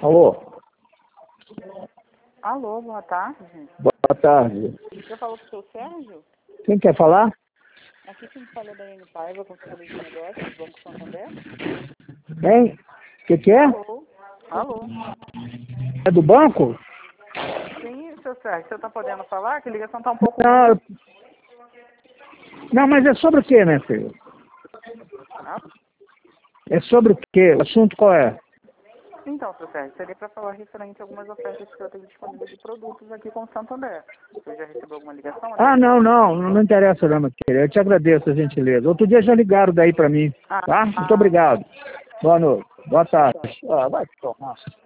Alô? Alô, boa tarde. Boa tarde. Você falou com o seu Sérgio? Quem quer falar? Aqui quem fala é Daiane Paiva, consultora de negócios do Banco Santander. Quem? Que é? Alô? Alô? É do banco? Sim, seu Sérgio, você está podendo falar? Que a ligação está um pouco Não, ruim. não, mas é sobre o quê, né, filho? Ah, É sobre o quê? O assunto qual é? então, seu Sérgio, seria para falar referente a algumas ofertas que eu tenho disponíveis de produtos aqui com o Santander. Você já recebeu alguma ligação? Ah, não interessa não, meu querido. Eu te agradeço a gentileza. Outro dia já ligaram daí pra mim, tá? Muito obrigado. Boa noite. Boa tarde. Ah, vai tomar.